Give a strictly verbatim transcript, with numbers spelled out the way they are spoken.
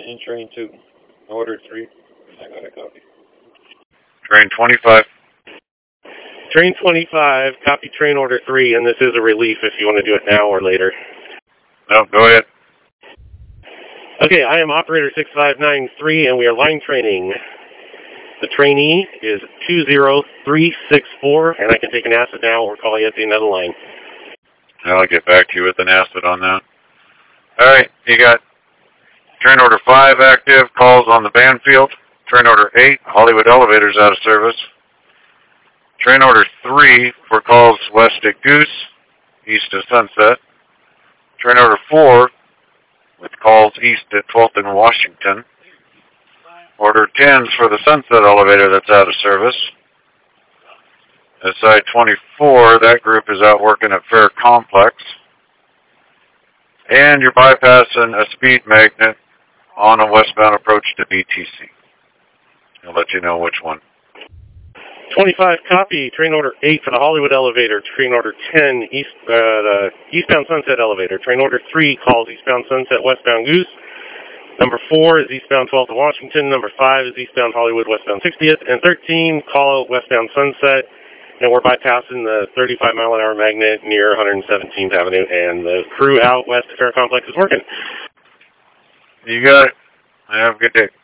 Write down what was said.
in train two. Order three. I got a copy. Train twenty-five. Train twenty-five, copy train order three, and this is a relief if you want to do it now or later. No, go ahead. Okay, I am operator six five nine three, and we are line training. The trainee is two zero three six four, and I can take an acid now or call you at the end of the line. I'll get back to you with an acid on that. All right, you got train order five active, calls on the Banfield. Train order eight, Hollywood Elevators out of service. Train order three for calls west at Goose, east of Sunset. Train order four with calls east at twelfth and Washington. Order tens for the Sunset Elevator that's out of service. S I twenty-four, that group is out working at Fair Complex. And you're bypassing a speed magnet on a westbound approach to B T C. I'll let you know which one. twenty-five, copy. Train order eight for the Hollywood Elevator. Train order ten, east, uh, the eastbound Sunset Elevator. Train order three calls eastbound Sunset, westbound Goose. Number four is eastbound twelfth to Washington. Number five is eastbound Hollywood, westbound sixtieth. And thirteen, call westbound Sunset. And we're bypassing the thirty-five mile an hour magnet near one hundred seventeenth Avenue. And the crew out west at Fair Complex is working. You got it. Have a good day.